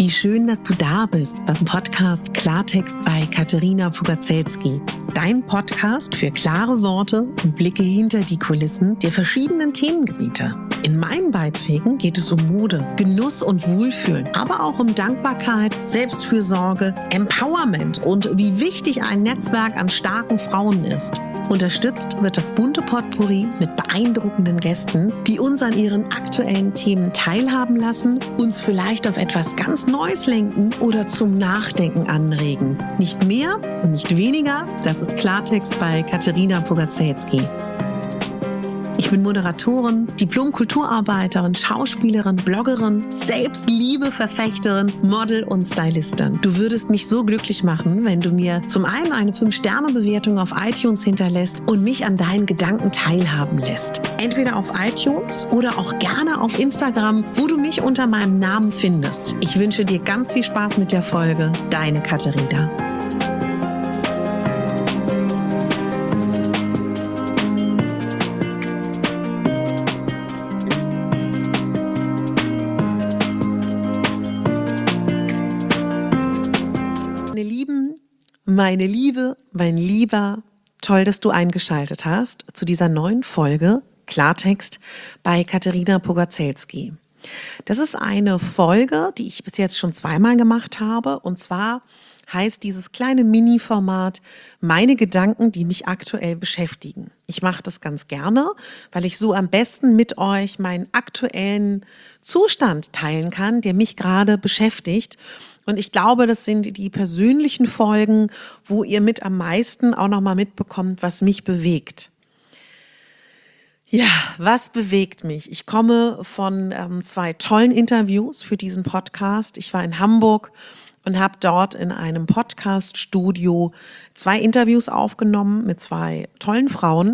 Wie schön, dass du da bist beim Podcast Klartext bei Katerina Pugacelski. Dein Podcast für klare Worte und Blicke hinter die Kulissen der verschiedenen Themengebiete. In meinen Beiträgen geht es um Mode, Genuss und Wohlfühlen, aber auch um Dankbarkeit, Selbstfürsorge, Empowerment und wie wichtig ein Netzwerk an starken Frauen ist. Unterstützt wird das bunte Potpourri mit beeindruckenden Gästen, die uns an ihren aktuellen Themen teilhaben lassen, uns vielleicht auf etwas ganz Neues lenken oder zum Nachdenken anregen. Nicht mehr und nicht weniger, das ist Klartext bei Katerina Pugacelski. Ich bin Moderatorin, Diplom-Kulturarbeiterin, Schauspielerin, Bloggerin, Selbstliebe-Verfechterin, Model und Stylistin. Du würdest mich so glücklich machen, wenn du mir zum einen eine 5-Sterne-Bewertung auf iTunes hinterlässt und mich an deinen Gedanken teilhaben lässt. Entweder auf iTunes oder auch gerne auf Instagram, wo du mich unter meinem Namen findest. Ich wünsche dir ganz viel Spaß mit der Folge. Deine Katerina. Meine Liebe, mein Lieber, toll, dass du eingeschaltet hast zu dieser neuen Folge Klartext bei Katerina Pugacelski. Das ist eine Folge, die ich bis jetzt schon 2-mal gemacht habe, und zwar heißt dieses kleine Mini-Format meine Gedanken, die mich aktuell beschäftigen. Ich mache das ganz gerne, weil ich so am besten mit euch meinen aktuellen Zustand teilen kann, der mich gerade beschäftigt. Und ich glaube, das sind die persönlichen Folgen, wo ihr mit am meisten auch nochmal mitbekommt, was mich bewegt. Ja, was bewegt mich? Ich komme von 2 tollen Interviews für diesen Podcast. Ich war in Hamburg und habe dort in einem Podcast-Studio 2 Interviews aufgenommen mit 2 tollen Frauen.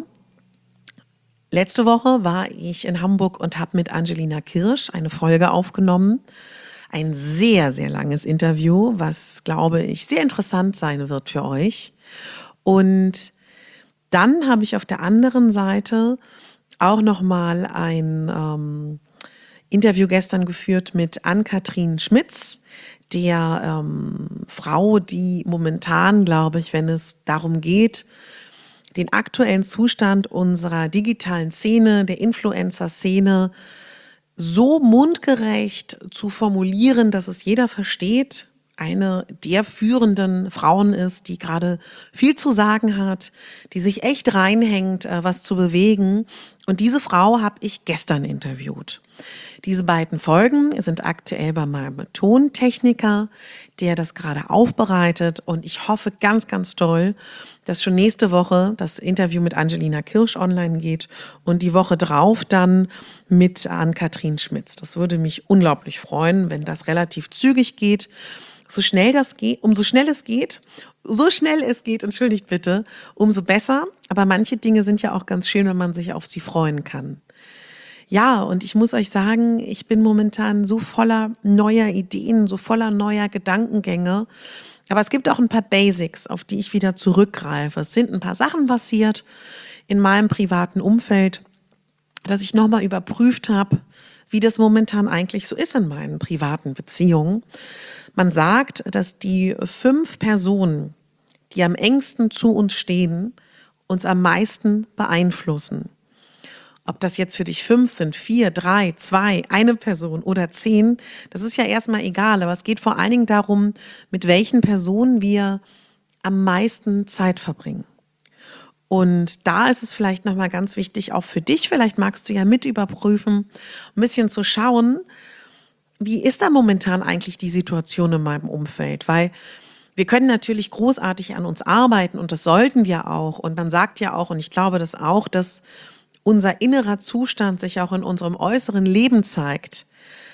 Letzte Woche war ich in Hamburg und habe mit Angelina Kirsch eine Folge aufgenommen. Ein sehr, sehr langes Interview, was, glaube ich, sehr interessant sein wird für euch. Und dann habe ich auf der anderen Seite auch nochmal ein Interview gestern geführt mit Ann-Kathrin Schmitz, der Frau, die momentan, glaube ich, wenn es darum geht, den aktuellen Zustand unserer digitalen Szene, der Influencer-Szene, so mundgerecht zu formulieren, dass es jeder versteht, eine der führenden Frauen ist, die gerade viel zu sagen hat, die sich echt reinhängt, was zu bewegen. Und diese Frau habe ich gestern interviewt. Diese beiden Folgen sind aktuell bei meinem Tontechniker, der das gerade aufbereitet. Und ich hoffe ganz, ganz doll, dass schon nächste Woche das Interview mit Angelina Kirsch online geht und die Woche drauf dann mit Ann-Kathrin Schmitz. Das würde mich unglaublich freuen, wenn das relativ zügig geht. So schnell es geht, entschuldigt bitte, umso besser. Aber manche Dinge sind ja auch ganz schön, wenn man sich auf sie freuen kann. Ja, und ich muss euch sagen, ich bin momentan so voller neuer Ideen, so voller neuer Gedankengänge. Aber es gibt auch ein paar Basics, auf die ich wieder zurückgreife. Es sind ein paar Sachen passiert in meinem privaten Umfeld, dass ich nochmal überprüft habe, wie das momentan eigentlich so ist in meinen privaten Beziehungen. Man sagt, dass die 5 Personen, die am engsten zu uns stehen, uns am meisten beeinflussen. Ob das jetzt für dich 5 sind, 4, 3, 2, eine Person oder 10, das ist ja erstmal egal. Aber es geht vor allen Dingen darum, mit welchen Personen wir am meisten Zeit verbringen. Und da ist es vielleicht nochmal ganz wichtig, auch für dich, vielleicht magst du ja mit überprüfen, ein bisschen zu schauen, wie ist da momentan eigentlich die Situation in meinem Umfeld? Weil wir können natürlich großartig an uns arbeiten und das sollten wir auch. Und man sagt ja auch, und ich glaube das auch, dass unser innerer Zustand sich auch in unserem äußeren Leben zeigt.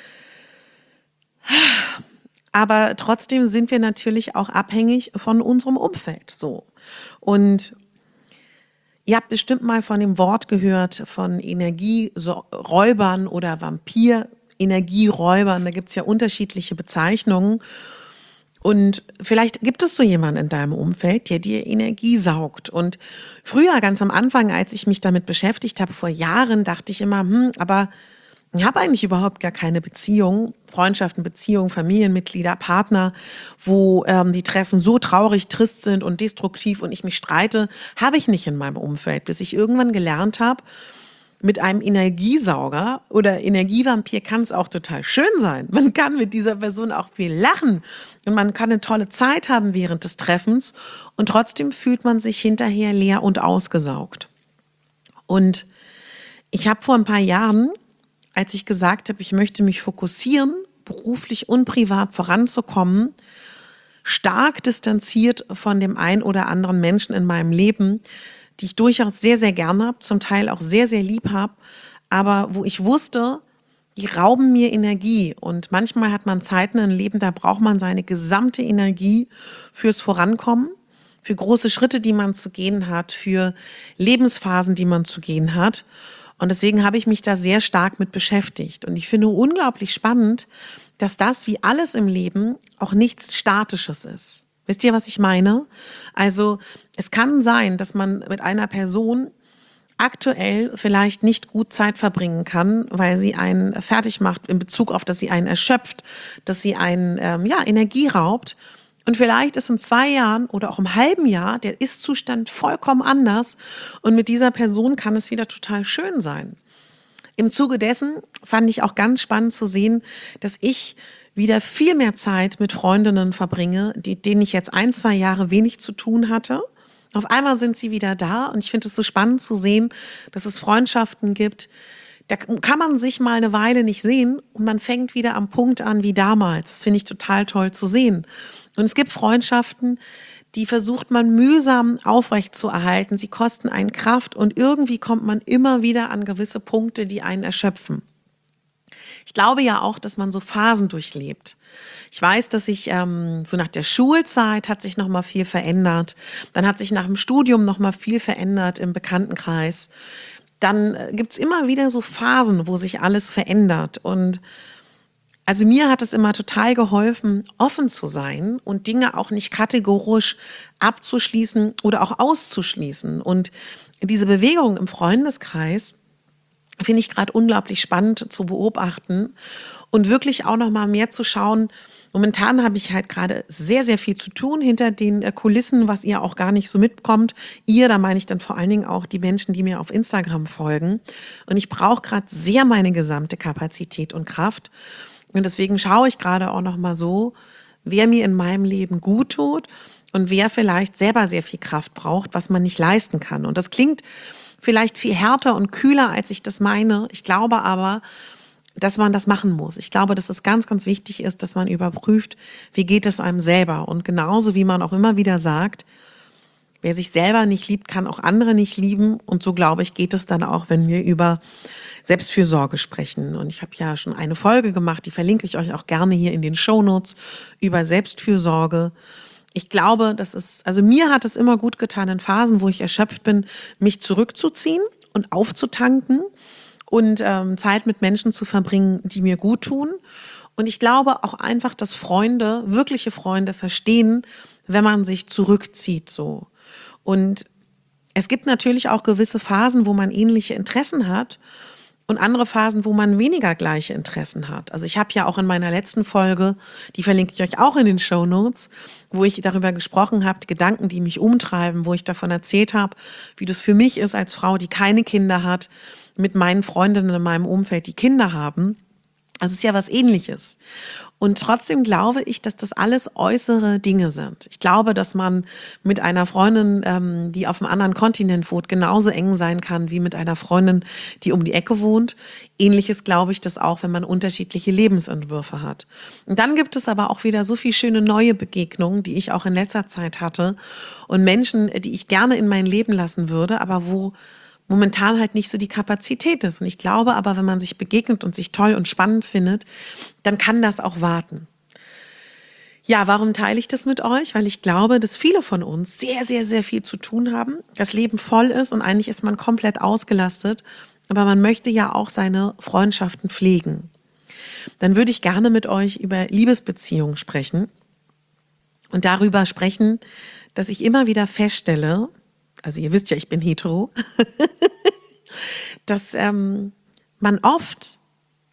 Aber trotzdem sind wir natürlich auch abhängig von unserem Umfeld. So. Und ihr habt bestimmt mal von dem Wort gehört, von Energieräubern oder Vampir-Energieräubern. Da gibt es ja unterschiedliche Bezeichnungen. Und vielleicht gibt es so jemanden in deinem Umfeld, der dir Energie saugt. Und früher, ganz am Anfang, als ich mich damit beschäftigt habe, vor Jahren, dachte ich immer, aber Ich habe eigentlich überhaupt gar keine Beziehung, Freundschaften, Beziehungen, Familienmitglieder, Partner, wo die Treffen so traurig, trist sind und destruktiv und ich mich streite, habe ich nicht in meinem Umfeld, bis ich irgendwann gelernt habe, mit einem Energiesauger oder Energievampir kann es auch total schön sein. Man kann mit dieser Person auch viel lachen und man kann eine tolle Zeit haben während des Treffens und trotzdem fühlt man sich hinterher leer und ausgesaugt. Und ich habe vor ein paar Jahren, als ich gesagt habe, ich möchte mich fokussieren, beruflich und privat voranzukommen, stark distanziert von dem einen oder anderen Menschen in meinem Leben, die ich durchaus sehr, sehr gerne habe, zum Teil auch sehr, sehr lieb habe, aber wo ich wusste, die rauben mir Energie. Und manchmal hat man Zeiten im Leben, da braucht man seine gesamte Energie fürs Vorankommen, für große Schritte, die man zu gehen hat, für Lebensphasen, die man zu gehen hat. Und deswegen habe ich mich da sehr stark mit beschäftigt. Und ich finde unglaublich spannend, dass das wie alles im Leben auch nichts Statisches ist. Wisst ihr, was ich meine? Also es kann sein, dass man mit einer Person aktuell vielleicht nicht gut Zeit verbringen kann, weil sie einen fertig macht in Bezug auf, dass sie einen erschöpft, dass sie einen Energie raubt. Und vielleicht ist in 2 Jahren oder auch im halben Jahr der Ist-Zustand vollkommen anders und mit dieser Person kann es wieder total schön sein. Im Zuge dessen fand ich auch ganz spannend zu sehen, dass ich wieder viel mehr Zeit mit Freundinnen verbringe, denen ich jetzt 1, 2 Jahre wenig zu tun hatte. Auf einmal sind sie wieder da und ich finde es so spannend zu sehen, dass es Freundschaften gibt, da kann man sich mal eine Weile nicht sehen und man fängt wieder am Punkt an wie damals. Das finde ich total toll zu sehen. Und es gibt Freundschaften, die versucht man mühsam aufrechtzuerhalten. Sie kosten einen Kraft und irgendwie kommt man immer wieder an gewisse Punkte, die einen erschöpfen. Ich glaube ja auch, dass man so Phasen durchlebt. Ich weiß, dass sich so nach der Schulzeit hat sich noch mal viel verändert. Dann hat sich nach dem Studium noch mal viel verändert im Bekanntenkreis. Dann gibt's immer wieder so Phasen, wo sich alles verändert. Und also mir hat es immer total geholfen, offen zu sein und Dinge auch nicht kategorisch abzuschließen oder auch auszuschließen. Und diese Bewegung im Freundeskreis finde ich gerade unglaublich spannend zu beobachten und wirklich auch noch mal mehr zu schauen. Momentan habe ich halt gerade sehr, sehr viel zu tun hinter den Kulissen, was ihr auch gar nicht so mitbekommt. Ihr, da meine ich dann vor allen Dingen auch die Menschen, die mir auf Instagram folgen. Und ich brauche gerade sehr meine gesamte Kapazität und Kraft. Und deswegen schaue ich gerade auch noch mal so, wer mir in meinem Leben gut tut und wer vielleicht selber sehr viel Kraft braucht, was man nicht leisten kann. Und das klingt vielleicht viel härter und kühler, als ich das meine. Ich glaube aber, dass man das machen muss. Ich glaube, dass es ganz, ganz wichtig ist, dass man überprüft, wie geht es einem selber. Und genauso wie man auch immer wieder sagt, wer sich selber nicht liebt, kann auch andere nicht lieben. Und so, glaube ich, geht es dann auch, wenn wir über Selbstfürsorge sprechen. Und ich habe ja schon eine Folge gemacht, die verlinke ich euch auch gerne hier in den Shownotes, über Selbstfürsorge. Ich glaube, mir hat es immer gut getan, in Phasen, wo ich erschöpft bin, mich zurückzuziehen und aufzutanken und Zeit mit Menschen zu verbringen, die mir gut tun. Und ich glaube auch einfach, dass Freunde, wirkliche Freunde verstehen, wenn man sich zurückzieht so. Und es gibt natürlich auch gewisse Phasen, wo man ähnliche Interessen hat und andere Phasen, wo man weniger gleiche Interessen hat. Also ich habe ja auch in meiner letzten Folge, die verlinke ich euch auch in den Shownotes, wo ich darüber gesprochen habe, die Gedanken, die mich umtreiben, wo ich davon erzählt habe, wie das für mich ist als Frau, die keine Kinder hat, mit meinen Freundinnen in meinem Umfeld, die Kinder haben. Das ist ja was Ähnliches. Und trotzdem glaube ich, dass das alles äußere Dinge sind. Ich glaube, dass man mit einer Freundin, die auf einem anderen Kontinent wohnt, genauso eng sein kann wie mit einer Freundin, die um die Ecke wohnt. Ähnliches glaube ich das auch, wenn man unterschiedliche Lebensentwürfe hat. Und dann gibt es aber auch wieder so viele schöne neue Begegnungen, die ich auch in letzter Zeit hatte und Menschen, die ich gerne in mein Leben lassen würde, aber wo momentan halt nicht so die Kapazität ist. Und ich glaube aber, wenn man sich begegnet und sich toll und spannend findet, dann kann das auch warten. Ja, warum teile ich das mit euch? Weil ich glaube, dass viele von uns sehr, sehr, sehr viel zu tun haben, das Leben voll ist und eigentlich ist man komplett ausgelastet, aber man möchte ja auch seine Freundschaften pflegen. Dann würde ich gerne mit euch über Liebesbeziehungen sprechen und darüber sprechen, dass ich immer wieder feststelle, also ihr wisst ja, ich bin hetero, dass man oft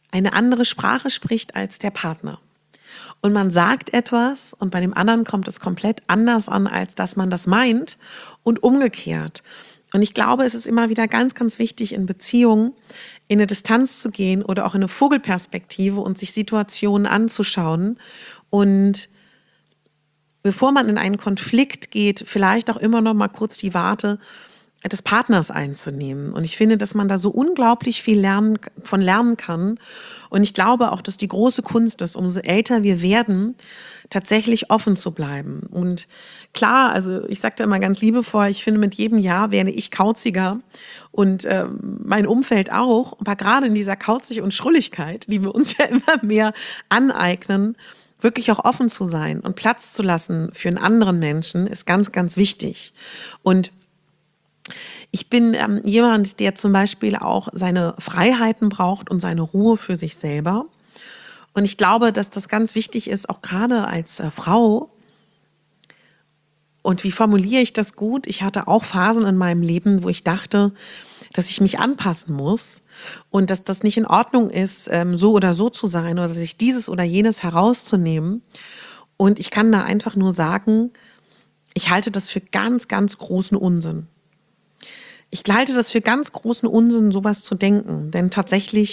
eine andere Sprache spricht als der Partner. Und man sagt etwas und bei dem anderen kommt es komplett anders an, als dass man das meint und umgekehrt. Und ich glaube, es ist immer wieder ganz, ganz wichtig in Beziehungen in eine Distanz zu gehen oder auch in eine Vogelperspektive und sich Situationen anzuschauen und bevor man in einen Konflikt geht, vielleicht auch immer noch mal kurz die Warte des Partners einzunehmen. Und ich finde, dass man da so unglaublich viel lernen kann. Und ich glaube auch, dass die große Kunst ist, umso älter wir werden, tatsächlich offen zu bleiben. Und klar, also ich sagte immer ganz liebevoll, ich finde, mit jedem Jahr werde ich kauziger und mein Umfeld auch. Aber gerade in dieser Kauzig- und Schrulligkeit, die wir uns ja immer mehr aneignen, wirklich auch offen zu sein und Platz zu lassen für einen anderen Menschen, ist ganz, ganz wichtig. Und ich bin jemand, der zum Beispiel auch seine Freiheiten braucht und seine Ruhe für sich selber. Und ich glaube, dass das ganz wichtig ist, auch gerade als Frau. Und wie formuliere ich das gut? Ich hatte auch Phasen in meinem Leben, wo ich dachte, dass ich mich anpassen muss und dass das nicht in Ordnung ist, so oder so zu sein oder sich dieses oder jenes herauszunehmen. Und ich kann da einfach nur sagen, ich halte das für ganz, ganz großen Unsinn. Ich halte das für ganz großen Unsinn, sowas zu denken. Denn tatsächlich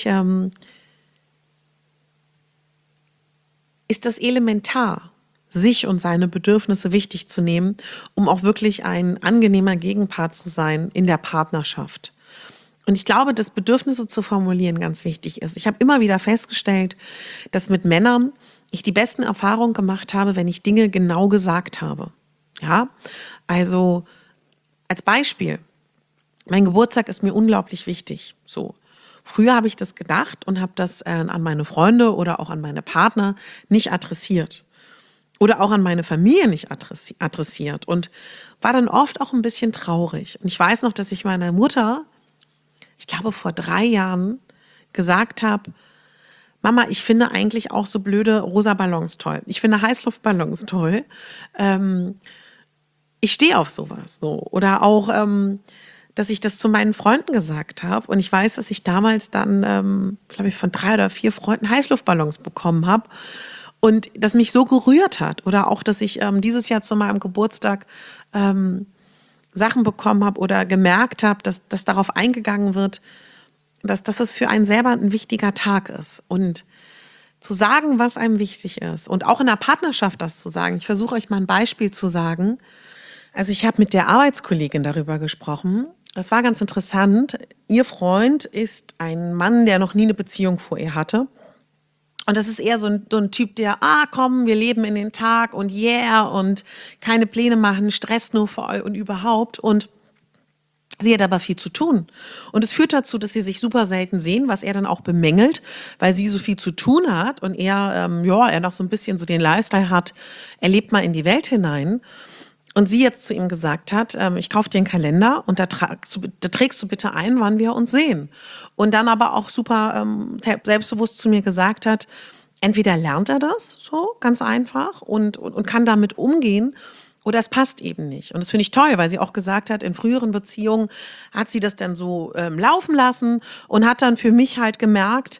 ist das elementar, sich und seine Bedürfnisse wichtig zu nehmen, um auch wirklich ein angenehmer Gegenpart zu sein in der Partnerschaft. Und ich glaube, dass Bedürfnisse zu formulieren ganz wichtig ist. Ich habe immer wieder festgestellt, dass mit Männern ich die besten Erfahrungen gemacht habe, wenn ich Dinge genau gesagt habe. Ja, also als Beispiel, mein Geburtstag ist mir unglaublich wichtig. So. Früher habe ich das gedacht und habe das an meine Freunde oder auch an meine Partner nicht adressiert. Oder auch an meine Familie nicht adressiert. Und war dann oft auch ein bisschen traurig. Und ich weiß noch, dass ich meiner Mutter, ich glaube vor 3 Jahren, gesagt habe, Mama, ich finde eigentlich auch so blöde rosa Ballons toll. Ich finde Heißluftballons toll. Ich stehe auf sowas. So. Oder auch, dass ich das zu meinen Freunden gesagt habe. Und ich weiß, dass ich damals dann, glaube ich, von 3 oder 4 Freunden Heißluftballons bekommen habe. Und das mich so gerührt hat. Oder auch, dass ich dieses Jahr zu meinem Geburtstag Sachen bekommen habe oder gemerkt habe, dass darauf eingegangen wird, dass es für einen selber ein wichtiger Tag ist. Und zu sagen, was einem wichtig ist. Und auch in der Partnerschaft das zu sagen. Ich versuche euch mal ein Beispiel zu sagen. Also ich habe mit der Arbeitskollegin darüber gesprochen. Das war ganz interessant. Ihr Freund ist ein Mann, der noch nie eine Beziehung vor ihr hatte. Und das ist eher so ein Typ, der, komm, wir leben in den Tag und yeah und keine Pläne machen, Stress nur voll und überhaupt. Und sie hat aber viel zu tun. Und es führt dazu, dass sie sich super selten sehen, was er dann auch bemängelt, weil sie so viel zu tun hat und er, er noch so ein bisschen so den Lifestyle hat, er lebt mal in die Welt hinein. Und sie jetzt zu ihm gesagt hat, ich kaufe dir einen Kalender und da trägst du bitte ein, wann wir uns sehen. Und dann aber auch super selbstbewusst zu mir gesagt hat, entweder lernt er das so ganz einfach und kann damit umgehen oder es passt eben nicht. Und das finde ich toll, weil sie auch gesagt hat, in früheren Beziehungen hat sie das dann so laufen lassen und hat dann für mich halt gemerkt,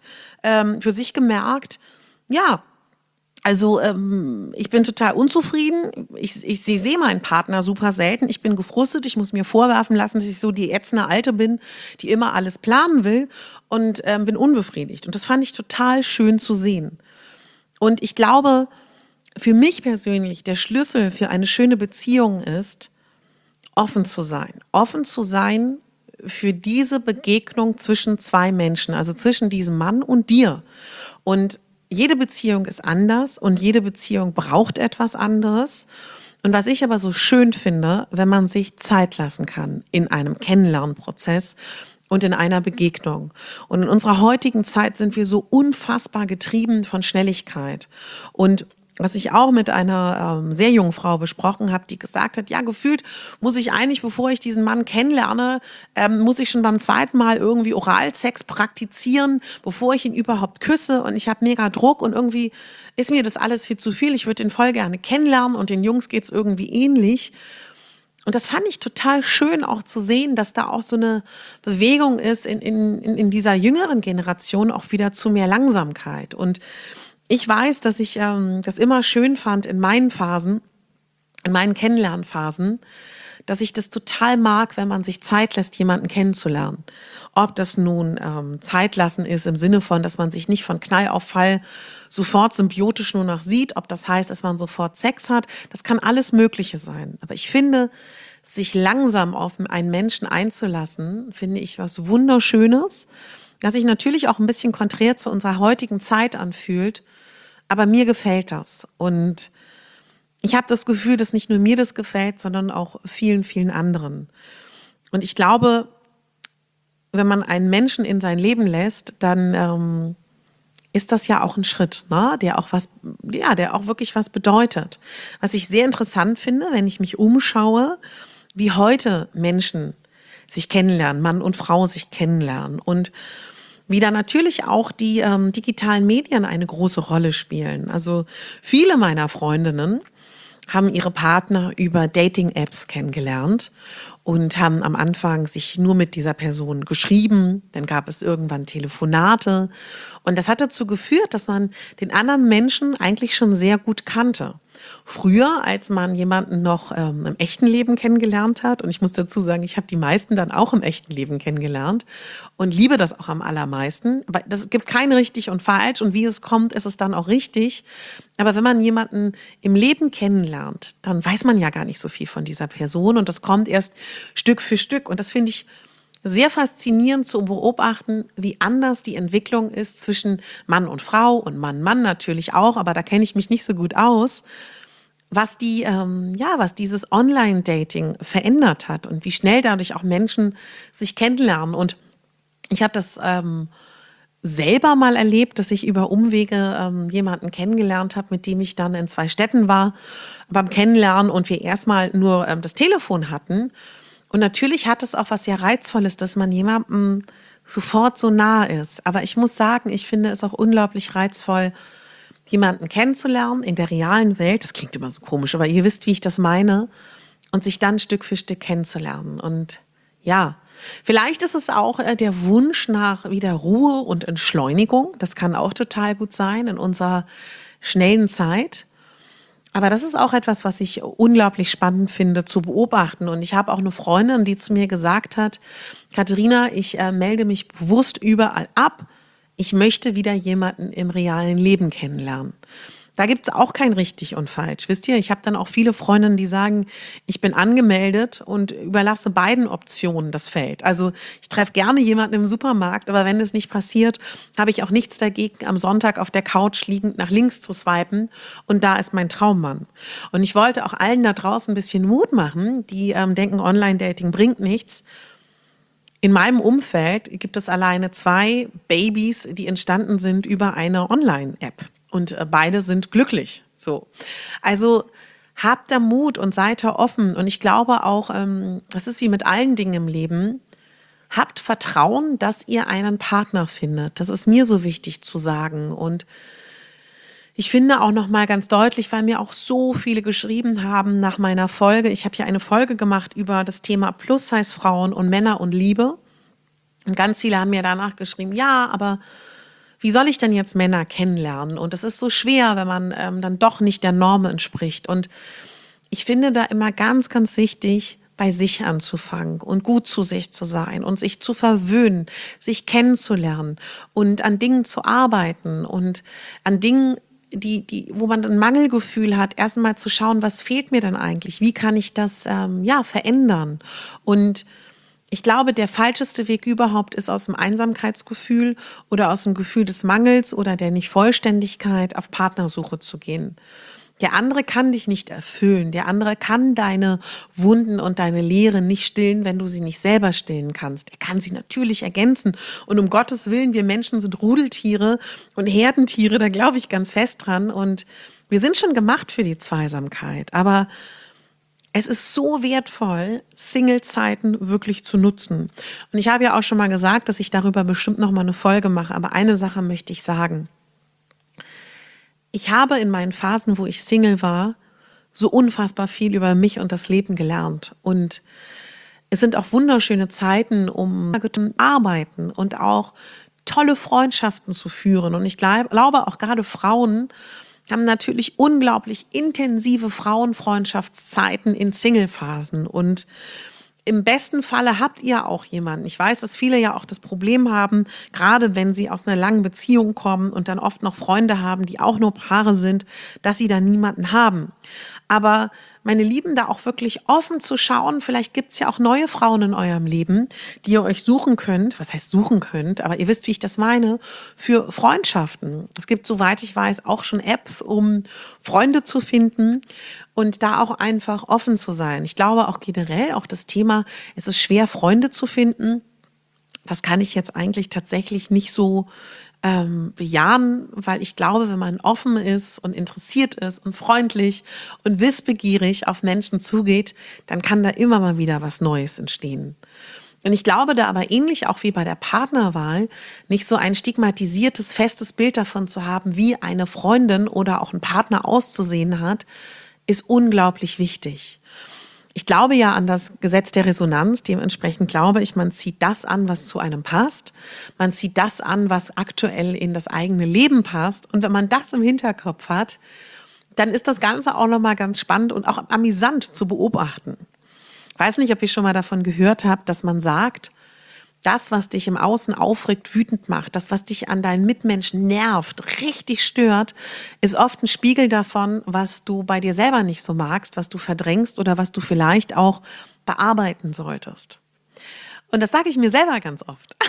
ja, also ich bin total unzufrieden. Ich sehe meinen Partner super selten. Ich bin gefrustet. Ich muss mir vorwerfen lassen, dass ich so die ätzende Alte bin, die immer alles planen will und bin unbefriedigt. Und das fand ich total schön zu sehen. Und ich glaube, für mich persönlich der Schlüssel für eine schöne Beziehung ist, offen zu sein. Offen zu sein für diese Begegnung zwischen 2 Menschen, also zwischen diesem Mann und dir. Und jede Beziehung ist anders und jede Beziehung braucht etwas anderes. Und was ich aber so schön finde, wenn man sich Zeit lassen kann in einem Kennenlernprozess und in einer Begegnung. Und in unserer heutigen Zeit sind wir so unfassbar getrieben von Schnelligkeit. Und was ich auch mit einer sehr jungen Frau besprochen habe, die gesagt hat, ja, gefühlt muss ich eigentlich, bevor ich diesen Mann kennenlerne, muss ich schon beim 2. Mal irgendwie Oralsex praktizieren, bevor ich ihn überhaupt küsse und ich habe mega Druck und irgendwie ist mir das alles viel zu viel. Ich würde ihn voll gerne kennenlernen und den Jungs geht's irgendwie ähnlich. Und das fand ich total schön auch zu sehen, dass da auch so eine Bewegung ist in dieser jüngeren Generation auch wieder zu mehr Langsamkeit. Und ich weiß, dass ich das immer schön fand in meinen Phasen, in meinen Kennenlernphasen, dass ich das total mag, wenn man sich Zeit lässt, jemanden kennenzulernen. Ob das nun Zeit lassen ist im Sinne von, dass man sich nicht von Knall auf Fall sofort symbiotisch nur noch sieht, ob das heißt, dass man sofort Sex hat, das kann alles Mögliche sein. Aber ich finde, sich langsam auf einen Menschen einzulassen, finde ich was Wunderschönes, das sich natürlich auch ein bisschen konträr zu unserer heutigen Zeit anfühlt, aber mir gefällt das. Und ich habe das Gefühl, dass nicht nur mir das gefällt, sondern auch vielen, vielen anderen. Und ich glaube, wenn man einen Menschen in sein Leben lässt, dann ist das ja auch ein Schritt, ne? Der auch wirklich was bedeutet. Was ich sehr interessant finde, wenn ich mich umschaue, wie heute Menschen sich kennenlernen, Mann und Frau sich kennenlernen und wie da natürlich auch die digitalen Medien eine große Rolle spielen. Also viele meiner Freundinnen haben ihre Partner über Dating-Apps kennengelernt und haben am Anfang sich nur mit dieser Person geschrieben. Dann gab es irgendwann Telefonate. Und das hat dazu geführt, dass man den anderen Menschen eigentlich schon sehr gut kannte. Früher, als man jemanden noch im echten Leben kennengelernt hat, und ich muss dazu sagen, ich habe die meisten dann auch im echten Leben kennengelernt und liebe das auch am allermeisten. Aber es gibt kein richtig und falsch und wie es kommt, ist es dann auch richtig. Aber wenn man jemanden im Leben kennenlernt, dann weiß man ja gar nicht so viel von dieser Person und das kommt erst Stück für Stück. Und das finde ich sehr faszinierend zu beobachten, wie anders die Entwicklung ist zwischen Mann und Frau und Mann natürlich auch, aber da kenne ich mich nicht so gut aus, was was dieses Online-Dating verändert hat und wie schnell dadurch auch Menschen sich kennenlernen. Und ich habe das selber mal erlebt, dass ich über Umwege jemanden kennengelernt habe, mit dem ich dann in 2 Städten war beim Kennenlernen und wir erstmal nur das Telefon hatten. Und natürlich hat es auch was sehr Reizvolles, dass man jemandem sofort so nah ist. Aber ich muss sagen, ich finde es auch unglaublich reizvoll, jemanden kennenzulernen in der realen Welt. Das klingt immer so komisch, aber ihr wisst, wie ich das meine. Und sich dann Stück für Stück kennenzulernen. Und ja, vielleicht ist es auch der Wunsch nach wieder Ruhe und Entschleunigung. Das kann auch total gut sein in unserer schnellen Zeit. Aber das ist auch etwas, was ich unglaublich spannend finde zu beobachten. Und ich habe auch eine Freundin, die zu mir gesagt hat, Katharina, ich melde mich bewusst überall ab. Ich möchte wieder jemanden im realen Leben kennenlernen. Da gibt es auch kein richtig und falsch. Wisst ihr, ich habe dann auch viele Freundinnen, die sagen, ich bin angemeldet und überlasse beiden Optionen das Feld. Also ich treffe gerne jemanden im Supermarkt, aber wenn es nicht passiert, habe ich auch nichts dagegen, am Sonntag auf der Couch liegend nach links zu swipen und da ist mein Traummann. Und ich wollte auch allen da draußen ein bisschen Mut machen, die denken, Online-Dating bringt nichts. In meinem Umfeld gibt es alleine 2 Babys, die entstanden sind über eine Online-App. Und beide sind glücklich. So. Also habt da Mut und seid da offen. Und ich glaube auch, es ist wie mit allen Dingen im Leben, habt Vertrauen, dass ihr einen Partner findet. Das ist mir so wichtig zu sagen. Und ich finde auch noch mal ganz deutlich, weil mir auch so viele geschrieben haben nach meiner Folge. Ich habe hier eine Folge gemacht über das Thema Plus-Size-Frauen und Männer und Liebe. Und ganz viele haben mir danach geschrieben, ja, aber wie soll ich denn jetzt Männer kennenlernen? Und es ist so schwer, wenn man dann doch nicht der Norm entspricht. Und ich finde da immer ganz, ganz wichtig, bei sich anzufangen und gut zu sich zu sein und sich zu verwöhnen, sich kennenzulernen und an Dingen zu arbeiten und an Dingen, wo man ein Mangelgefühl hat, erstmal zu schauen, was fehlt mir denn eigentlich? Wie kann ich das verändern? Und ich glaube, der falscheste Weg überhaupt ist aus dem Einsamkeitsgefühl oder aus dem Gefühl des Mangels oder der Nichtvollständigkeit auf Partnersuche zu gehen. Der andere kann dich nicht erfüllen. Der andere kann deine Wunden und deine Leere nicht stillen, wenn du sie nicht selber stillen kannst. Er kann sie natürlich ergänzen. Und um Gottes Willen, wir Menschen sind Rudeltiere und Herdentiere, da glaube ich ganz fest dran. Und wir sind schon gemacht für die Zweisamkeit. Aber es ist so wertvoll, Single-Zeiten wirklich zu nutzen. Und ich habe ja auch schon mal gesagt, dass ich darüber bestimmt noch mal eine Folge mache. Aber eine Sache möchte ich sagen. Ich habe in meinen Phasen, wo ich Single war, so unfassbar viel über mich und das Leben gelernt. Und es sind auch wunderschöne Zeiten, um zu arbeiten und auch tolle Freundschaften zu führen. Und ich glaube, auch gerade Frauen haben natürlich unglaublich intensive Frauenfreundschaftszeiten in Singlephasen. Und im besten Falle habt ihr auch jemanden. Ich weiß, dass viele ja auch das Problem haben, gerade wenn sie aus einer langen Beziehung kommen und dann oft noch Freunde haben, die auch nur Paare sind, dass sie da niemanden haben. Aber meine Lieben, da auch wirklich offen zu schauen, vielleicht gibt's ja auch neue Frauen in eurem Leben, die ihr euch suchen könnt. Was heißt suchen könnt? Aber ihr wisst, wie ich das meine, für Freundschaften. Es gibt, soweit ich weiß, auch schon Apps, um Freunde zu finden und da auch einfach offen zu sein. Ich glaube auch generell, auch das Thema, es ist schwer, Freunde zu finden. Das kann ich jetzt eigentlich tatsächlich nicht so bejahen, weil ich glaube, wenn man offen ist und interessiert ist und freundlich und wissbegierig auf Menschen zugeht, dann kann da immer mal wieder was Neues entstehen. Und ich glaube da aber ähnlich auch wie bei der Partnerwahl, nicht so ein stigmatisiertes, festes Bild davon zu haben, wie eine Freundin oder auch ein Partner auszusehen hat, ist unglaublich wichtig. Ich glaube ja an das Gesetz der Resonanz. Dementsprechend glaube ich, man zieht das an, was zu einem passt. Man zieht das an, was aktuell in das eigene Leben passt. Und wenn man das im Hinterkopf hat, dann ist das Ganze auch nochmal ganz spannend und auch amüsant zu beobachten. Ich weiß nicht, ob ihr schon mal davon gehört habt, dass man sagt, das, was dich im Außen aufregt, wütend macht, das, was dich an deinen Mitmenschen nervt, richtig stört, ist oft ein Spiegel davon, was du bei dir selber nicht so magst, was du verdrängst oder was du vielleicht auch bearbeiten solltest. Und das sage ich mir selber ganz oft.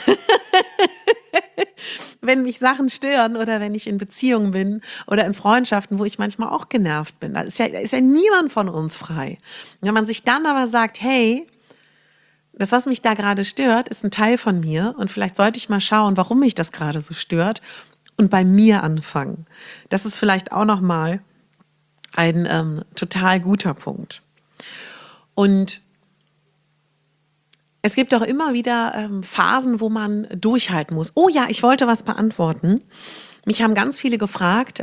Wenn mich Sachen stören oder wenn ich in Beziehungen bin oder in Freundschaften, wo ich manchmal auch genervt bin. Da ist ja niemand von uns frei. Wenn man sich dann aber sagt, hey, das, was mich da gerade stört, ist ein Teil von mir und vielleicht sollte ich mal schauen, warum mich das gerade so stört und bei mir anfangen. Das ist vielleicht auch nochmal ein total guter Punkt. Und es gibt auch immer wieder Phasen, wo man durchhalten muss. Oh ja, ich wollte was beantworten. Mich haben ganz viele gefragt,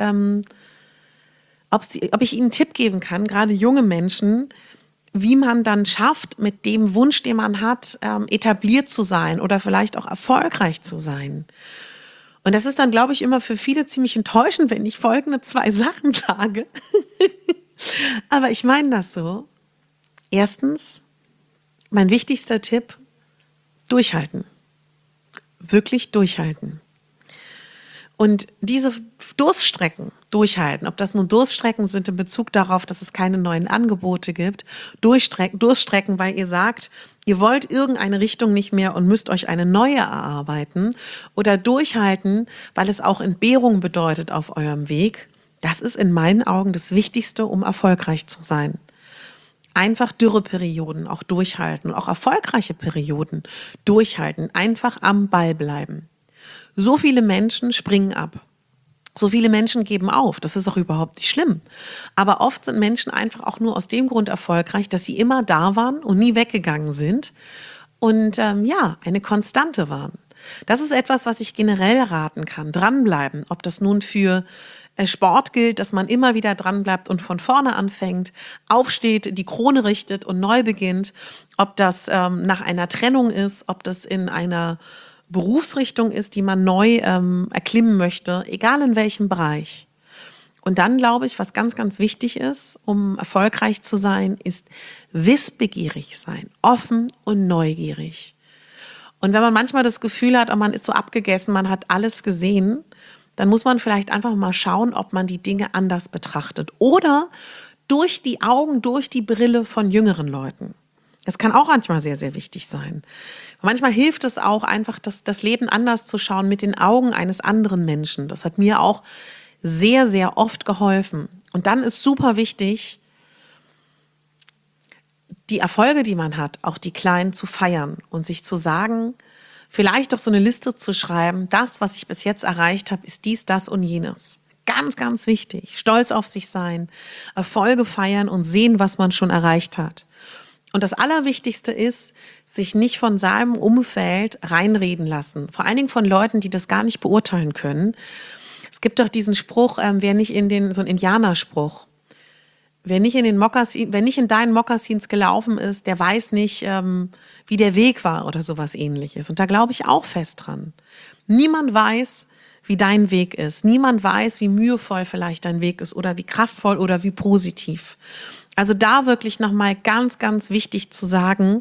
ob ich ihnen einen Tipp geben kann, gerade junge Menschen, wie man dann schafft, mit dem Wunsch, den man hat, etabliert zu sein oder vielleicht auch erfolgreich zu sein. Und das ist dann, glaube ich, immer für viele ziemlich enttäuschend, wenn ich folgende 2 Sachen sage. Aber ich meine das so. Erstens, mein wichtigster Tipp, durchhalten. Wirklich durchhalten. Und diese Durststrecken durchhalten, ob das nun Durststrecken sind in Bezug darauf, dass es keine neuen Angebote gibt, Durststrecken, weil ihr sagt, ihr wollt irgendeine Richtung nicht mehr und müsst euch eine neue erarbeiten, oder durchhalten, weil es auch Entbehrung bedeutet auf eurem Weg, das ist in meinen Augen das Wichtigste, um erfolgreich zu sein. Einfach Dürreperioden auch durchhalten, auch erfolgreiche Perioden durchhalten, einfach am Ball bleiben. So viele Menschen springen ab. So viele Menschen geben auf. Das ist auch überhaupt nicht schlimm. Aber oft sind Menschen einfach auch nur aus dem Grund erfolgreich, dass sie immer da waren und nie weggegangen sind und eine Konstante waren. Das ist etwas, was ich generell raten kann. Dranbleiben. Ob das nun für Sport gilt, dass man immer wieder dranbleibt und von vorne anfängt, aufsteht, die Krone richtet und neu beginnt. Ob das nach einer Trennung ist, ob das in einer Berufsrichtung ist, die man neu erklimmen möchte, egal in welchem Bereich. Und dann glaube ich, was ganz, ganz wichtig ist, um erfolgreich zu sein, ist wissbegierig sein, offen und neugierig. Und wenn man manchmal das Gefühl hat, man ist so abgegessen, man hat alles gesehen, dann muss man vielleicht einfach mal schauen, ob man die Dinge anders betrachtet. Oder durch die Augen, durch die Brille von jüngeren Leuten. Das kann auch manchmal sehr, sehr wichtig sein. Manchmal hilft es auch einfach, das Leben anders zu schauen mit den Augen eines anderen Menschen. Das hat mir auch sehr, sehr oft geholfen. Und dann ist super wichtig, die Erfolge, die man hat, auch die kleinen zu feiern und sich zu sagen, vielleicht doch so eine Liste zu schreiben, das, was ich bis jetzt erreicht habe, ist dies, das und jenes. Ganz, ganz wichtig. Stolz auf sich sein, Erfolge feiern und sehen, was man schon erreicht hat. Und das Allerwichtigste ist, sich nicht von seinem Umfeld reinreden lassen. Vor allen Dingen von Leuten, die das gar nicht beurteilen können. Es gibt doch diesen Spruch, wer nicht so ein Indianerspruch. wer nicht in deinen Mokassins gelaufen ist, der weiß nicht, wie der Weg war oder sowas Ähnliches. Und da glaube ich auch fest dran. Niemand weiß, wie dein Weg ist. Niemand weiß, wie mühevoll vielleicht dein Weg ist oder wie kraftvoll oder wie positiv. Also da wirklich nochmal ganz, ganz wichtig zu sagen,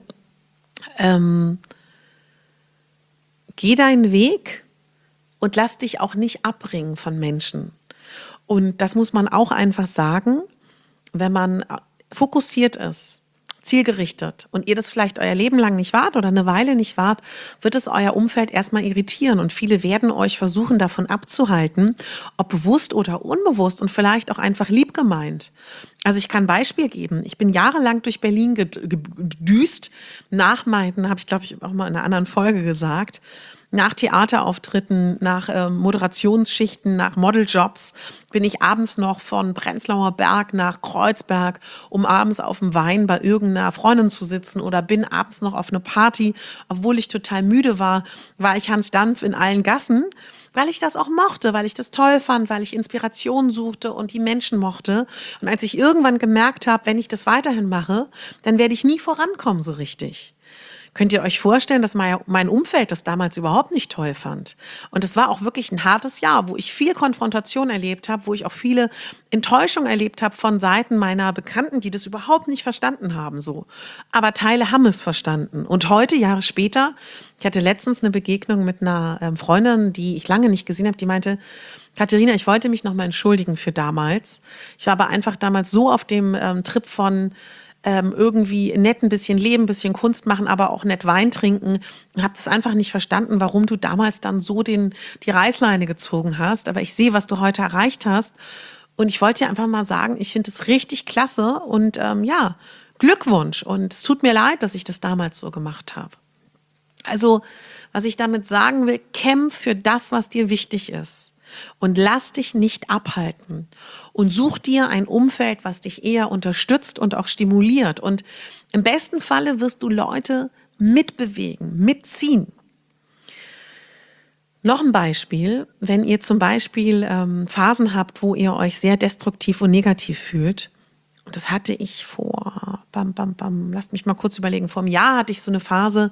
geh deinen Weg und lass dich auch nicht abbringen von Menschen. Und das muss man auch einfach sagen, wenn man fokussiert ist, zielgerichtet und ihr das vielleicht euer Leben lang nicht wart oder eine Weile nicht wart, wird es euer Umfeld erstmal irritieren und viele werden euch versuchen, davon abzuhalten, ob bewusst oder unbewusst und vielleicht auch einfach lieb gemeint. Also ich kann ein Beispiel geben. Ich bin jahrelang durch Berlin gedüst, nach meinen, habe ich glaube ich auch mal in einer anderen Folge gesagt, nach Theaterauftritten, nach Moderationsschichten, nach Modeljobs bin ich abends noch von Prenzlauer Berg nach Kreuzberg, um abends auf dem Wein bei irgendeiner Freundin zu sitzen oder bin abends noch auf eine Party, obwohl ich total müde war ich Hans Dampf in allen Gassen, weil ich das auch mochte, weil ich das toll fand, weil ich Inspiration suchte und die Menschen mochte. Und als ich irgendwann gemerkt habe, wenn ich das weiterhin mache, dann werde ich nie vorankommen so richtig. Könnt ihr euch vorstellen, dass mein Umfeld das damals überhaupt nicht toll fand? Und es war auch wirklich ein hartes Jahr, wo ich viel Konfrontation erlebt habe, wo ich auch viele Enttäuschungen erlebt habe von Seiten meiner Bekannten, die das überhaupt nicht verstanden haben. So. Aber Teile haben es verstanden. Und heute, Jahre später, ich hatte letztens eine Begegnung mit einer Freundin, die ich lange nicht gesehen habe, die meinte, Katharina, ich wollte mich nochmal entschuldigen für damals. Ich war aber einfach damals so auf dem Trip von irgendwie nett ein bisschen leben, ein bisschen Kunst machen, aber auch nett Wein trinken. Ich habe das einfach nicht verstanden, warum du damals dann so die Reißleine gezogen hast. Aber ich sehe, was du heute erreicht hast. Und ich wollte dir einfach mal sagen, ich finde es richtig klasse und ja, Glückwunsch. Und es tut mir leid, dass ich das damals so gemacht habe. Also, was ich damit sagen will, kämpf für das, was dir wichtig ist. Und lass dich nicht abhalten und such dir ein Umfeld, was dich eher unterstützt und auch stimuliert. Und im besten Falle wirst du Leute mitbewegen, mitziehen. Noch ein Beispiel, wenn ihr zum Beispiel Phasen habt, wo ihr euch sehr destruktiv und negativ fühlt. Und das hatte ich lasst mich mal kurz überlegen, vor einem Jahr hatte ich so eine Phase,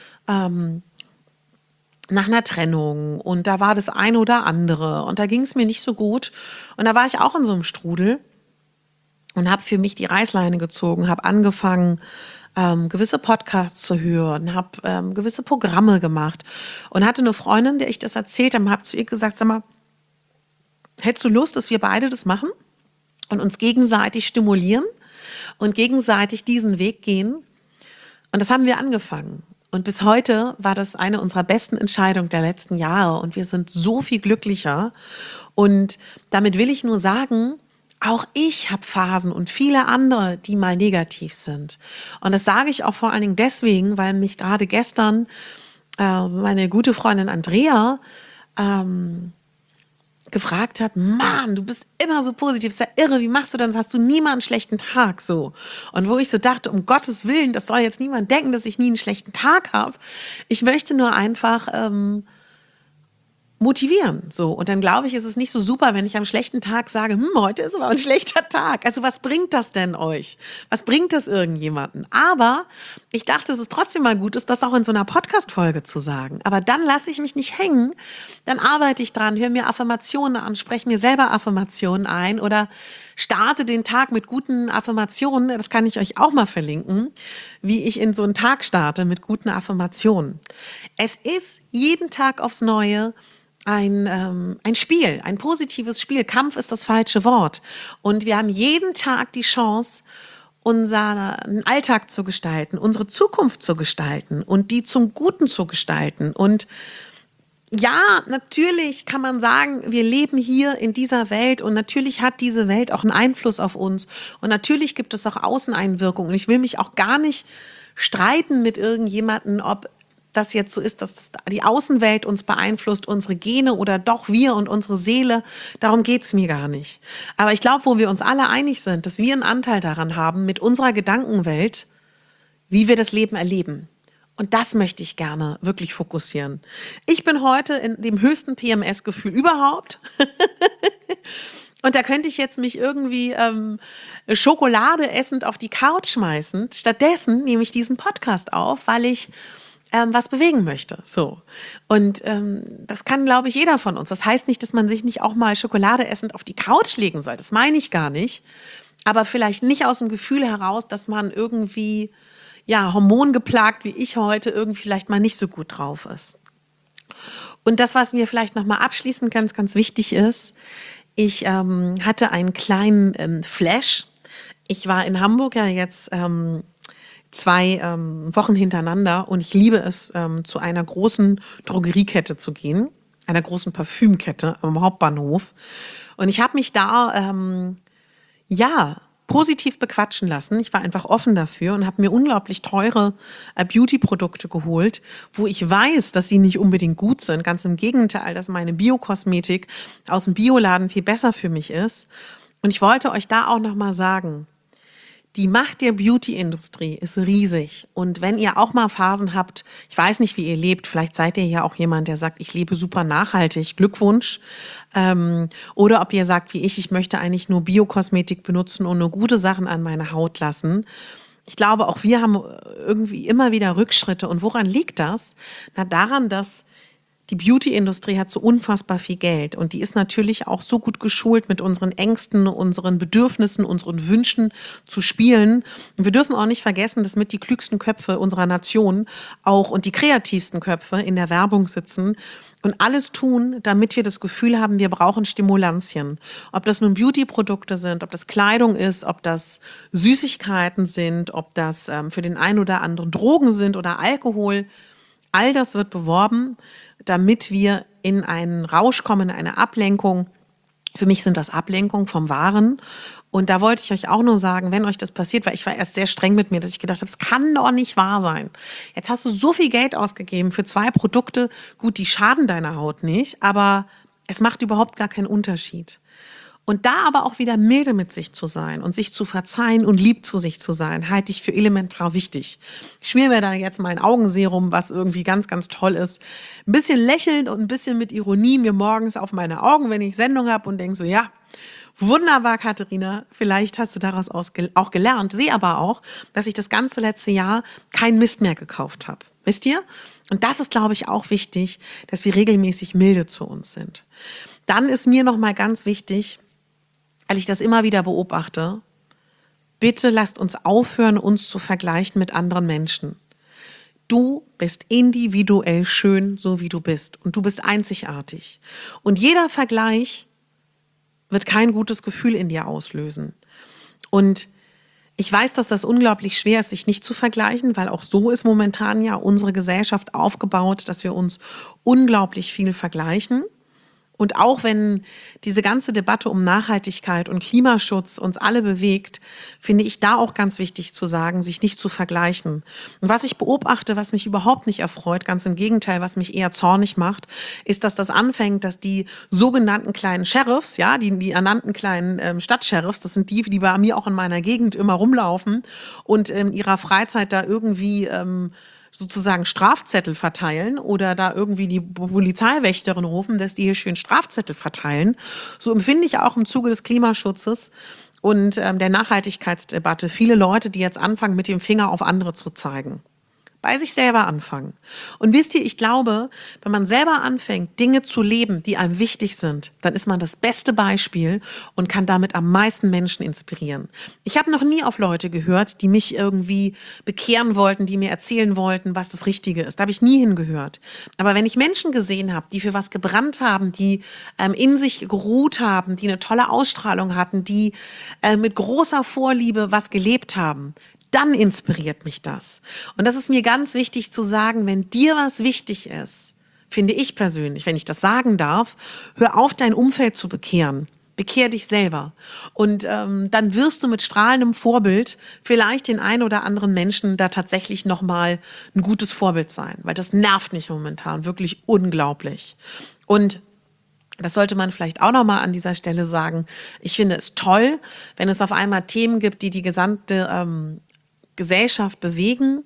nach einer Trennung und da war das eine oder andere und da ging es mir nicht so gut und da war ich auch in so einem Strudel und habe für mich die Reißleine gezogen, habe angefangen, gewisse Podcasts zu hören, habe gewisse Programme gemacht und hatte eine Freundin, der ich das erzählt habe, habe zu ihr gesagt, sag mal, hättest du Lust, dass wir beide das machen und uns gegenseitig stimulieren und gegenseitig diesen Weg gehen? Und das haben wir angefangen. Und bis heute war das eine unserer besten Entscheidungen der letzten Jahre und wir sind so viel glücklicher. Und damit will ich nur sagen, auch ich habe Phasen und viele andere, die mal negativ sind. Und das sage ich auch vor allen Dingen deswegen, weil mich gerade gestern meine gute Freundin Andrea gefragt hat, Mann, du bist immer so positiv, ist ja irre, wie machst du das? Hast du nie mal einen schlechten Tag so? Und wo ich so dachte, um Gottes Willen, das soll jetzt niemand denken, dass ich nie einen schlechten Tag habe. Ich möchte nur einfach motivieren. So. Und dann glaube ich, ist es nicht so super, wenn ich am schlechten Tag sage, heute ist aber ein schlechter Tag. Also was bringt das denn euch? Was bringt das irgendjemanden? Aber ich dachte, es ist trotzdem mal gut, das auch in so einer Podcast-Folge zu sagen. Aber dann lasse ich mich nicht hängen, dann arbeite ich dran, höre mir Affirmationen an, spreche mir selber Affirmationen ein oder starte den Tag mit guten Affirmationen. Das kann ich euch auch mal verlinken, wie ich in so einen Tag starte mit guten Affirmationen. Es ist jeden Tag aufs Neue ein Spiel, ein positives Spiel. Kampf ist das falsche Wort. Und wir haben jeden Tag die Chance, unseren Alltag zu gestalten, unsere Zukunft zu gestalten und die zum Guten zu gestalten. Und ja, natürlich kann man sagen, wir leben hier in dieser Welt und natürlich hat diese Welt auch einen Einfluss auf uns. Und natürlich gibt es auch Außeneinwirkungen. Und ich will mich auch gar nicht streiten mit irgendjemandem, ob das jetzt so ist, dass die Außenwelt uns beeinflusst, unsere Gene oder doch wir und unsere Seele. Darum geht es mir gar nicht. Aber ich glaube, wo wir uns alle einig sind, dass wir einen Anteil daran haben, mit unserer Gedankenwelt, wie wir das Leben erleben. Und das möchte ich gerne wirklich fokussieren. Ich bin heute in dem höchsten PMS-Gefühl überhaupt. Und da könnte ich jetzt mich irgendwie Schokolade essend auf die Couch schmeißen. Stattdessen nehme ich diesen Podcast auf, weil ich was bewegen möchte. So. Und das kann, glaube ich, jeder von uns. Das heißt nicht, dass man sich nicht auch mal Schokolade essend auf die Couch legen soll. Das meine ich gar nicht. Aber vielleicht nicht aus dem Gefühl heraus, dass man irgendwie, ja, hormongeplagt wie ich heute, irgendwie vielleicht mal nicht so gut drauf ist. Und das, was mir vielleicht nochmal abschließend ganz, ganz wichtig ist, ich hatte einen kleinen Flash. Ich war in Hamburg ja jetzt 2 Wochen hintereinander und ich liebe es, zu einer großen Drogeriekette zu gehen, einer großen Parfümkette am Hauptbahnhof. Und ich habe mich da, ja, positiv bequatschen lassen. Ich war einfach offen dafür und habe mir unglaublich teure Beauty-Produkte geholt, wo ich weiß, dass sie nicht unbedingt gut sind. Ganz im Gegenteil, dass meine Biokosmetik aus dem Bioladen viel besser für mich ist. Und ich wollte euch da auch nochmal sagen, die Macht der Beauty-Industrie ist riesig. Und wenn ihr auch mal Phasen habt, ich weiß nicht, wie ihr lebt, vielleicht seid ihr ja auch jemand, der sagt, ich lebe super nachhaltig, Glückwunsch. Oder ob ihr sagt, wie ich möchte eigentlich nur Biokosmetik benutzen und nur gute Sachen an meine Haut lassen. Ich glaube, auch wir haben irgendwie immer wieder Rückschritte. Und woran liegt das? Na, daran, dass die Beauty-Industrie hat so unfassbar viel Geld und die ist natürlich auch so gut geschult, mit unseren Ängsten, unseren Bedürfnissen, unseren Wünschen zu spielen. Und wir dürfen auch nicht vergessen, dass mit die klügsten Köpfe unserer Nation auch und die kreativsten Köpfe in der Werbung sitzen und alles tun, damit wir das Gefühl haben, wir brauchen Stimulantien. Ob das nun Beauty-Produkte sind, ob das Kleidung ist, ob das Süßigkeiten sind, ob das für den einen oder anderen Drogen sind oder Alkohol. All das wird beworben, damit wir in einen Rausch kommen, in eine Ablenkung. Für mich sind das Ablenkungen vom Wahren. Und da wollte ich euch auch nur sagen, wenn euch das passiert, weil ich war erst sehr streng mit mir, dass ich gedacht habe, es kann doch nicht wahr sein. Jetzt hast du so viel Geld ausgegeben für 2 Produkte. Gut, die schaden deiner Haut nicht, aber es macht überhaupt gar keinen Unterschied. Und da aber auch wieder milde mit sich zu sein und sich zu verzeihen und lieb zu sich zu sein, halte ich für elementar wichtig. Ich schmier mir da jetzt mein Augenserum, was irgendwie ganz, ganz toll ist. Ein bisschen lächelnd und ein bisschen mit Ironie mir morgens auf meine Augen, wenn ich Sendung habe und denke so, ja, wunderbar, Katharina, vielleicht hast du daraus auch gelernt. Sehe aber auch, dass ich das ganze letzte Jahr keinen Mist mehr gekauft habe. Wisst ihr? Und das ist, glaube ich, auch wichtig, dass wir regelmäßig milde zu uns sind. Dann ist mir noch mal ganz wichtig, weil ich das immer wieder beobachte, bitte lasst uns aufhören, uns zu vergleichen mit anderen Menschen. Du bist individuell schön, so wie du bist. Und du bist einzigartig. Und jeder Vergleich wird kein gutes Gefühl in dir auslösen. Und ich weiß, dass das unglaublich schwer ist, sich nicht zu vergleichen, weil auch so ist momentan ja unsere Gesellschaft aufgebaut, dass wir uns unglaublich viel vergleichen. Und auch wenn diese ganze Debatte um Nachhaltigkeit und Klimaschutz uns alle bewegt, finde ich da auch ganz wichtig zu sagen, sich nicht zu vergleichen. Und was ich beobachte, was mich überhaupt nicht erfreut, ganz im Gegenteil, was mich eher zornig macht, ist, dass das anfängt, dass die sogenannten kleinen Sheriffs, ja, die ernannten kleinen Stadtsheriffs, das sind die bei mir auch in meiner Gegend immer rumlaufen und in ihrer Freizeit da irgendwie sozusagen Strafzettel verteilen oder da irgendwie die Polizeiwächterin rufen, dass die hier schön Strafzettel verteilen. So empfinde ich auch im Zuge des Klimaschutzes und der Nachhaltigkeitsdebatte viele Leute, die jetzt anfangen, mit dem Finger auf andere zu zeigen. Bei sich selber anfangen. Und wisst ihr, ich glaube, wenn man selber anfängt, Dinge zu leben, die einem wichtig sind, dann ist man das beste Beispiel und kann damit am meisten Menschen inspirieren. Ich habe noch nie auf Leute gehört, die mich irgendwie bekehren wollten, die mir erzählen wollten, was das Richtige ist. Da habe ich nie hingehört. Aber wenn ich Menschen gesehen habe, die für was gebrannt haben, die in sich geruht haben, die eine tolle Ausstrahlung hatten, die mit großer Vorliebe was gelebt haben, dann inspiriert mich das. Und das ist mir ganz wichtig zu sagen, wenn dir was wichtig ist, finde ich persönlich, wenn ich das sagen darf, hör auf, dein Umfeld zu bekehren. Bekehr dich selber. Und dann wirst du mit strahlendem Vorbild vielleicht den einen oder anderen Menschen da tatsächlich nochmal ein gutes Vorbild sein. Weil das nervt mich momentan wirklich unglaublich. Und das sollte man vielleicht auch nochmal an dieser Stelle sagen. Ich finde es toll, wenn es auf einmal Themen gibt, die die gesamte Gesellschaft bewegen.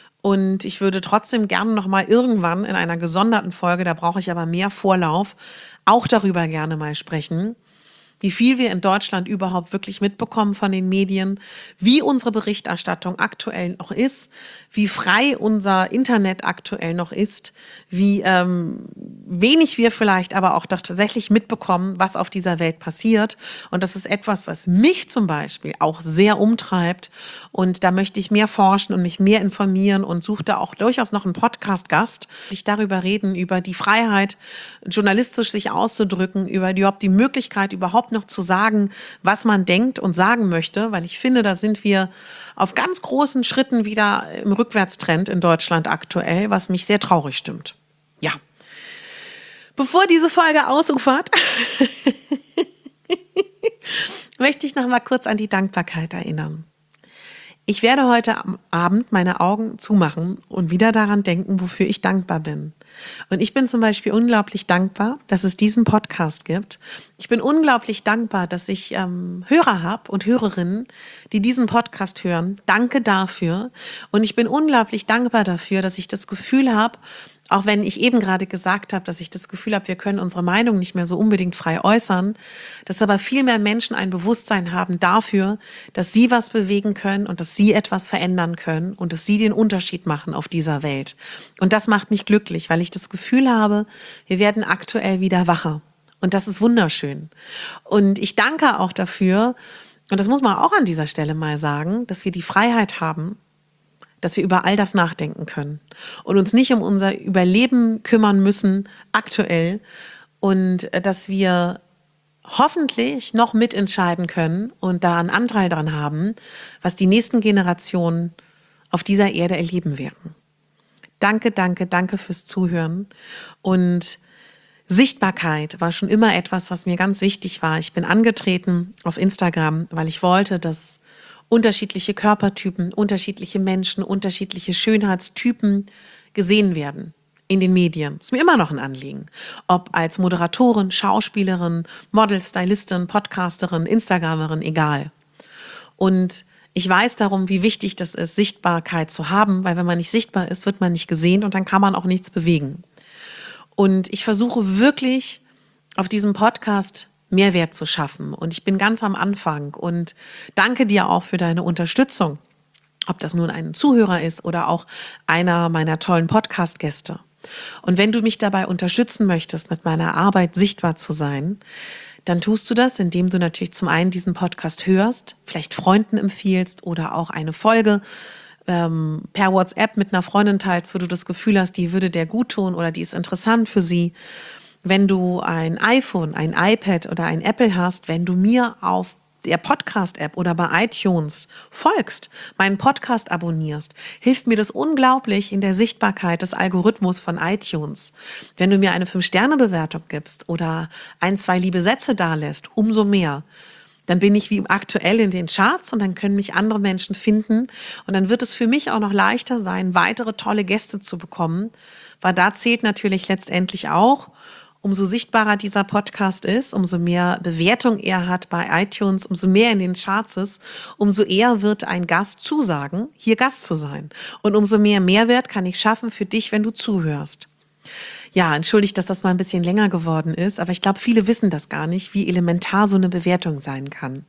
Und ich würde trotzdem gerne noch mal irgendwann in einer gesonderten Folge, da brauche ich aber mehr Vorlauf, auch darüber gerne mal sprechen, wie viel wir in Deutschland überhaupt wirklich mitbekommen von den Medien, wie unsere Berichterstattung aktuell noch ist, wie frei unser Internet aktuell noch ist, wie wenig wir vielleicht aber auch tatsächlich mitbekommen, was auf dieser Welt passiert. Und das ist etwas, was mich zum Beispiel auch sehr umtreibt. Und da möchte ich mehr forschen und mich mehr informieren und suche da auch durchaus noch einen Podcast-Gast, ich darüber reden, über die Freiheit, journalistisch sich auszudrücken, über die Möglichkeit, überhaupt noch zu sagen, was man denkt und sagen möchte, weil ich finde, da sind wir auf ganz großen Schritten wieder im Rückwärtstrend in Deutschland aktuell, was mich sehr traurig stimmt. Ja. Bevor diese Folge ausufert, möchte ich noch mal kurz an die Dankbarkeit erinnern. Ich werde heute Abend meine Augen zumachen und wieder daran denken, wofür ich dankbar bin. Und ich bin zum Beispiel unglaublich dankbar, dass es diesen Podcast gibt. Ich bin unglaublich dankbar, dass ich Hörer habe und Hörerinnen, die diesen Podcast hören. Danke dafür. Und ich bin unglaublich dankbar dafür, dass ich das Gefühl habe, auch wenn ich eben gerade gesagt habe, dass ich das Gefühl habe, wir können unsere Meinung nicht mehr so unbedingt frei äußern, dass aber viel mehr Menschen ein Bewusstsein haben dafür, dass sie was bewegen können und dass sie etwas verändern können und dass sie den Unterschied machen auf dieser Welt. Und das macht mich glücklich, weil ich das Gefühl habe, wir werden aktuell wieder wacher. Und das ist wunderschön. Und ich danke auch dafür, und das muss man auch an dieser Stelle mal sagen, dass wir die Freiheit haben, dass wir über all das nachdenken können und uns nicht um unser Überleben kümmern müssen aktuell und dass wir hoffentlich noch mitentscheiden können und da einen Anteil dran haben, was die nächsten Generationen auf dieser Erde erleben werden. Danke, danke, danke fürs Zuhören. Und Sichtbarkeit war schon immer etwas, was mir ganz wichtig war. Ich bin angetreten auf Instagram, weil ich wollte, dass unterschiedliche Körpertypen, unterschiedliche Menschen, unterschiedliche Schönheitstypen gesehen werden in den Medien. Ist mir immer noch ein Anliegen. Ob als Moderatorin, Schauspielerin, Model, Stylistin, Podcasterin, Instagramerin, egal. Und ich weiß darum, wie wichtig das ist, Sichtbarkeit zu haben, weil wenn man nicht sichtbar ist, wird man nicht gesehen und dann kann man auch nichts bewegen. Und ich versuche wirklich auf diesem Podcast Mehrwert zu schaffen. Und ich bin ganz am Anfang und danke dir auch für deine Unterstützung. Ob das nun ein Zuhörer ist oder auch einer meiner tollen Podcast-Gäste. Und wenn du mich dabei unterstützen möchtest, mit meiner Arbeit sichtbar zu sein, dann tust du das, indem du natürlich zum einen diesen Podcast hörst, vielleicht Freunden empfiehlst oder auch eine Folge per WhatsApp mit einer Freundin teilst, wo du das Gefühl hast, die würde dir gut tun oder die ist interessant für sie. Wenn du ein iPhone, ein iPad oder ein Apple hast, wenn du mir auf der Podcast-App oder bei iTunes folgst, meinen Podcast abonnierst, hilft mir das unglaublich in der Sichtbarkeit des Algorithmus von iTunes. Wenn du mir eine 5-Sterne-Bewertung gibst oder 1, 2 liebe Sätze dalässt, umso mehr. Dann bin ich wie aktuell in den Charts und dann können mich andere Menschen finden. Und dann wird es für mich auch noch leichter sein, weitere tolle Gäste zu bekommen, weil da zählt natürlich letztendlich auch, umso sichtbarer dieser Podcast ist, umso mehr Bewertung er hat bei iTunes, umso mehr in den Charts ist, umso eher wird ein Gast zusagen, hier Gast zu sein. Und umso mehr Mehrwert kann ich schaffen für dich, wenn du zuhörst. Ja, entschuldigt, dass das mal ein bisschen länger geworden ist, aber ich glaube, viele wissen das gar nicht, wie elementar so eine Bewertung sein kann.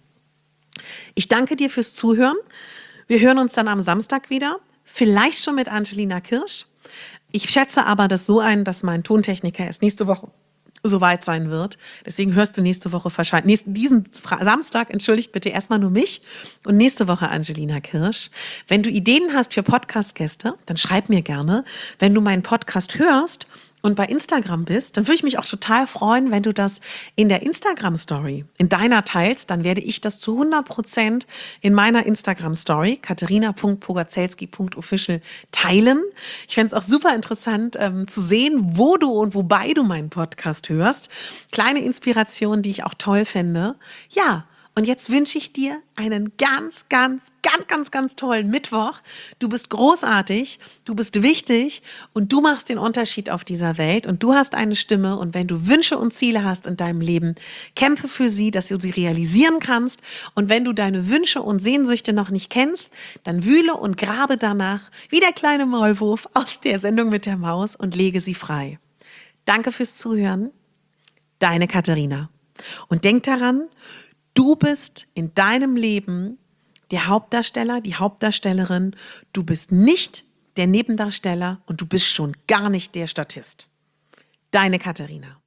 Ich danke dir fürs Zuhören. Wir hören uns dann am Samstag wieder, vielleicht schon mit Angelina Kirsch. Ich schätze aber das so ein, dass mein Tontechniker erst nächste Woche soweit sein wird. Deswegen hörst du nächste Woche wahrscheinlich, diesen Samstag, entschuldigt bitte erstmal nur mich und nächste Woche Angelina Kirsch. Wenn du Ideen hast für Podcast-Gäste, dann schreib mir gerne. Wenn du meinen Podcast hörst und bei Instagram bist, dann würde ich mich auch total freuen, wenn du das in der Instagram-Story, in deiner teilst. Dann werde ich das zu 100% in meiner Instagram-Story, katerina.pogacelski.official, teilen. Ich fände es auch super interessant zu sehen, wo du und wobei du meinen Podcast hörst. Kleine Inspiration, die ich auch toll finde. Ja, und jetzt wünsche ich dir einen ganz, ganz, ganz, ganz, ganz tollen Mittwoch. Du bist großartig, du bist wichtig und du machst den Unterschied auf dieser Welt und du hast eine Stimme und wenn du Wünsche und Ziele hast in deinem Leben, kämpfe für sie, dass du sie realisieren kannst und wenn du deine Wünsche und Sehnsüchte noch nicht kennst, dann wühle und grabe danach wie der kleine Maulwurf aus der Sendung mit der Maus und lege sie frei. Danke fürs Zuhören. Deine Katharina. Und denk daran, du bist in deinem Leben der Hauptdarsteller, die Hauptdarstellerin. Du bist nicht der Nebendarsteller und du bist schon gar nicht der Statist. Deine Katharina.